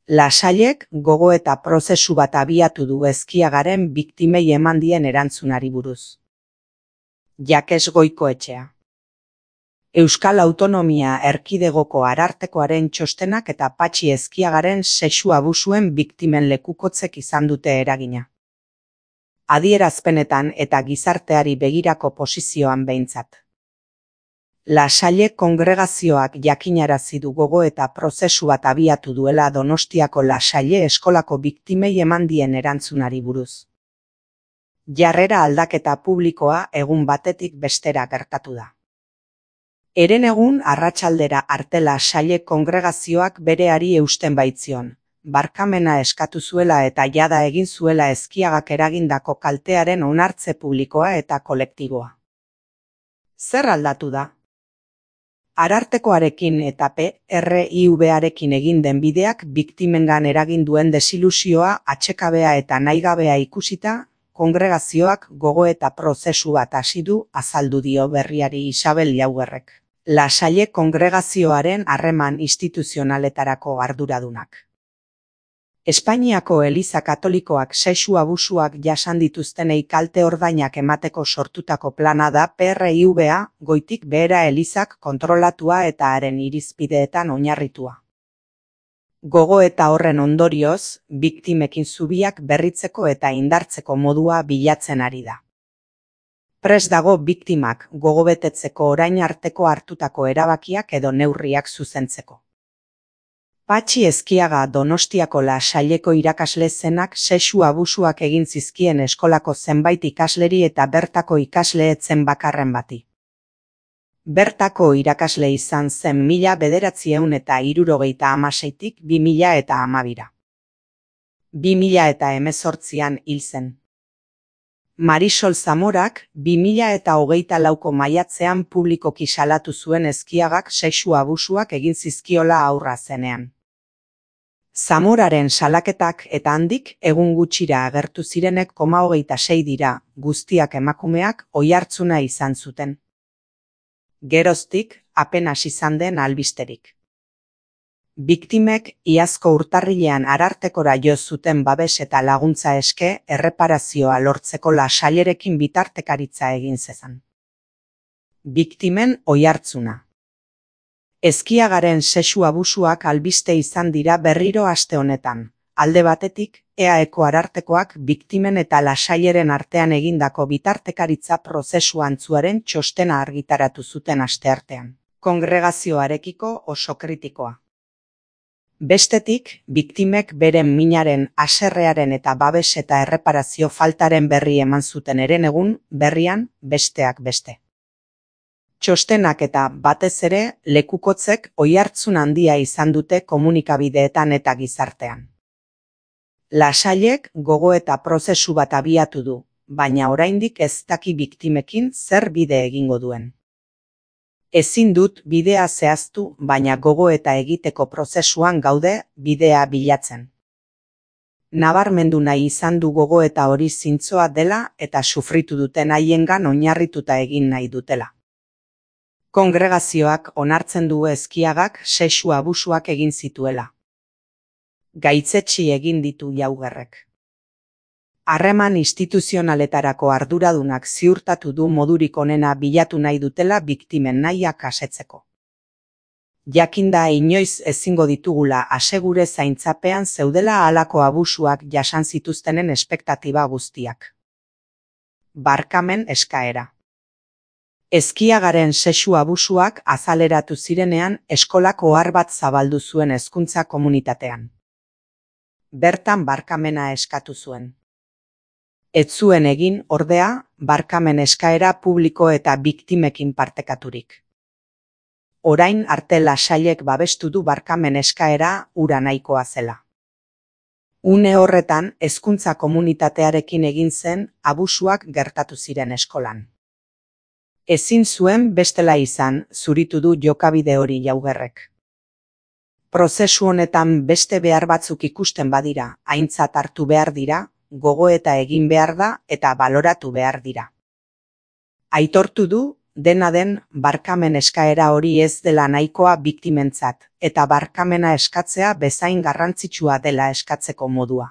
Lasailek gogoeta prozesu bat abiatu du Ezkiagaren biktimei eman dien erantzunari buruz. Jakes Goikoetxea. Euskal Autonomia Erkidegoko Arartekoaren txostenak eta Patxi Ezkiagaren sexu abusuen biktimen lekukotzek izan dute eragina. Adierazpenetan eta gizarteari begirako posizioan behintzat. Lasaile kongregazioak jakinarazi du gogoeta prozesu bat abiatu duela Donostiako Lasaile eskolako biktimei eman dien erantzunari buruz. Jarrera aldaketa publikoa egun batetik bestera gertatu da. Herenegun arratsaldera arte Lasaile kongregazioak bereari eusten baitzion, barkamena eskatu zuela eta jada egin zuela Ezkiagak eragindako kaltearen onartze publikoa eta kolektiboa. Zer aldatu da? Arartekoarekin eta PRIV-arekin egin den bideak biktimengan eragin duen desilusioa atsekabea eta nahigabea ikusita, kongregazioak gogoeta prozesu bat hasi du, azaldu dio Berriari Isabel Jaugerrek, Lasaile kongregazioaren harreman instituzionaletarako arduradunak. Espainiako Eliza Katolikoak sexu abusuak jasan dituztenei kalte ordainak emateko sortutako plana da PRIV-a, goitik behera Elizak kontrolatua eta haren irizpideetan oinarritua. Gogoeta horren ondorioz, biktimekin zubiak berritzeko eta indartzeko modua bilatzen ari da. Prest dago biktimak gogobetetzeko orain arteko hartutako erabakiak edo neurriak zuzentzeko. Patxi Ezkiaga Donostiako Lasaileko irakasle zenak sexu abusuak egin zizkien eskolako zenbait ikasleri eta bertako ikasle ez zen bakarren bati. Bertako irakasle izan zen 1976tik 2012. 2018an hil zen. Marisol Zamorak 2024ko maiatzean publikoki salatu zuen Ezkiagak sexu abusuak egin zizkiola haurra zenean. Zamoraren salaketak eta handik egun gutxira agertu zirenek 26 dira, guztiak emakumeak oihartzuna izan zuten. Geroztik, apenas izan den albisterik. Biktimek iazko urtarrilean Arartekora jo zuten babes eta laguntza eske erreparazioa lortzeko Lasailerekin bitartekaritza egin zezan. Biktimen oihartzuna. Ezkiagaren sexu abusuak albiste izan dira berriro aste honetan. Alde batetik, EAEko Arartekoak biktimen eta Lasaileren artean egindako bitartekaritza prozesu antzuaren txostena argitaratu zuten asteartean. Kongregazioarekiko oso kritikoa. Bestetik, biktimek beren minaren, haserrearen eta babes eta erreparazio faltaren berri eman zuten herenegun, berrian, besteak beste. Txostenak eta batez ere lekukotzek oihartzun handia izan dute komunikabideetan eta gizartean. Lasailek gogoeta prozesu bat abiatu du, baina oraindik ez daki biktimekin zer bide egingo duen. Ezin dut bidea zehaztu, baina gogoeta egiteko prozesuan gaude bidea bilatzen. Nabarmendu nahi izan du gogoeta hori zintzoa dela eta sufritu duten haiengan oinarrituta egin nahi dutela. Kongregazioak onartzen du Ezkiagak sexu abusuak egin zituela. Gaitzetsi egin ditu Jaugerrek. Harreman instituzionaletarako arduradunak ziurtatu du modurik onena bilatu nahi dutela biktimen nahiak asetzeko. Jakinda inoiz ezingo ditugula asegure zaintzapean zeudela halako abusuak jasan zituztenen espektatiba guztiak. Barkamen eskaera. Ezkiagaren sexu abusuak azaleratu zirenean eskolak ohar bat zabaldu zuen hezkuntza komunitatean. Bertan barkamena eskatu zuen. Ez zuen egin, ordea, barkamen eskaera publiko eta biktimekin partekaturik. Orain arte Lasailek babestu du barkamen eskaera hura nahikoa zela. Une horretan, hezkuntza komunitatearekin egin zen abusuak gertatu ziren eskolan. Ezin zuen bestela izan, zuritu du jokabide hori Jaugerrek. Prozesu honetan beste behar batzuk ikusten badira, aintzat hartu behar dira, gogoeta egin behar da eta baloratu behar dira. Aitortu du, dena den, barkamen eskaera hori ez dela nahikoa biktimentzat, eta barkamena eskatzea bezain garrantzitsua dela eskatzeko modua.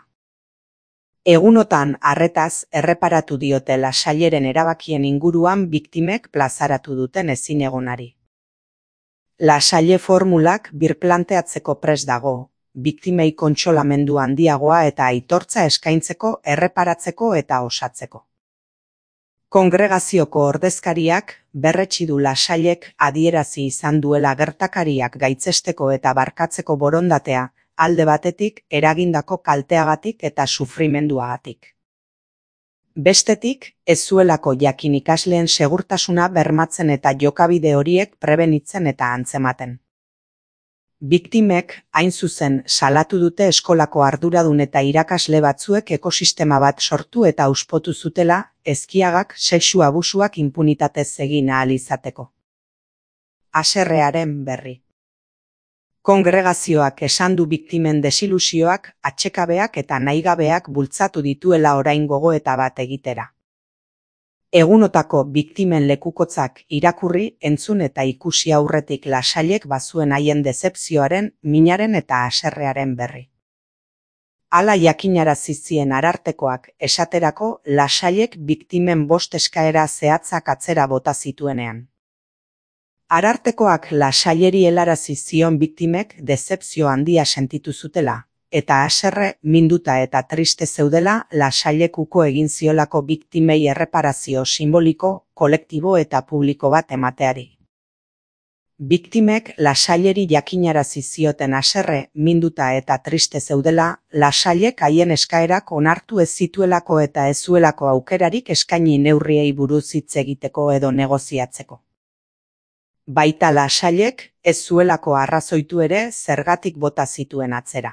Egunotan arretaz erreparatu diote Lasaileren erabakien inguruan biktimek plazaratu duten ezinegonari. Lasaile formulak birplanteatzeko prest dago, biktimei kontsolamendu handiagoa eta aitortza eskaintzeko, erreparatzeko eta osatzeko. Kongregazioko ordezkariak berretsi du Lasailek adierazi izan duela gertakariak gaitzesteko eta barkatzeko borondatea, alde batetik eragindako kalteagatik eta sufrimenduagatik. Bestetik, ez zuelako jakin ikasleen segurtasuna bermatzen eta jokabide horiek prebenitzen eta antzematen. Biktimek, hain zuzen, salatu dute eskolako arduradun eta irakasle batzuek ekosistema bat sortu eta auspotu zutela, Ezkiagak sexu abusuak inpunitatez egin ahal izateko. Haserrearen berri. Kongregazioak esan du biktimen desilusioak, atsekabeak eta nahigabeak bultzatu dituela orain gogoeta bat egitera. Egunotako biktimen lekukotzak irakurri, entzun eta ikusi aurretik Lasailek bazuen haien dezepzioaren, minaren eta haserrearen berri. Hala jakinarazi zien Arartekoak esaterako Lasailek biktimen 5 eskaera zehatzak atzera bota zituenean. Arartekoak Lasaileri helarazi zion biktimek dezepzio handia sentitu zutela, eta haserre, minduta eta triste zeudela Lasailek uko egin ziolako biktimei erreparazio simboliko, kolektibo eta publiko bat emateari. Biktimek Lasaileri jakinarazi zioten haserre, minduta eta triste zeudela, Lasailek haien eskaerak onartu ez zituelako eta ez zuelako aukerarik eskaini neurriei buruz hitz egiteko edo negoziatzeko. Baita Lasailek ez zuelako arrazoitu ere zergatik bota zituen atzera.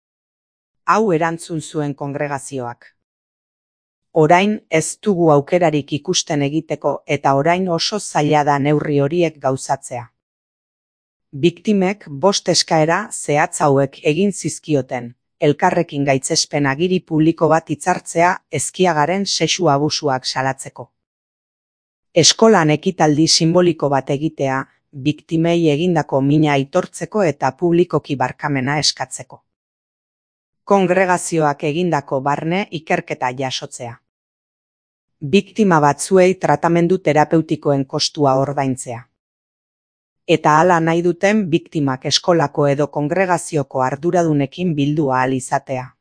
Hau erantzun zuen kongregazioak. Orain ez dugu aukerarik ikusten egiteko eta orain oso zaila da neurri horiek gauzatzea. Biktimek 5 eskaera zehatz hauek egin zizkioten, elkarrekin gaitzespen agiri publiko bat hitzartzea Ezkiagaren sexu abusuak salatzeko. Eskolan ekitaldi simboliko bat egitea, biktimei egindako mina aitortzeko eta publikoki barkamena eskatzeko. Kongregazioak egindako barne ikerketa jasotzea. Biktima batzuei tratamendu terapeutikoen kostua ordaintzea. Eta hala nahi duten biktimak eskolako edo kongregazioko arduradunekin bildu ahal izatea.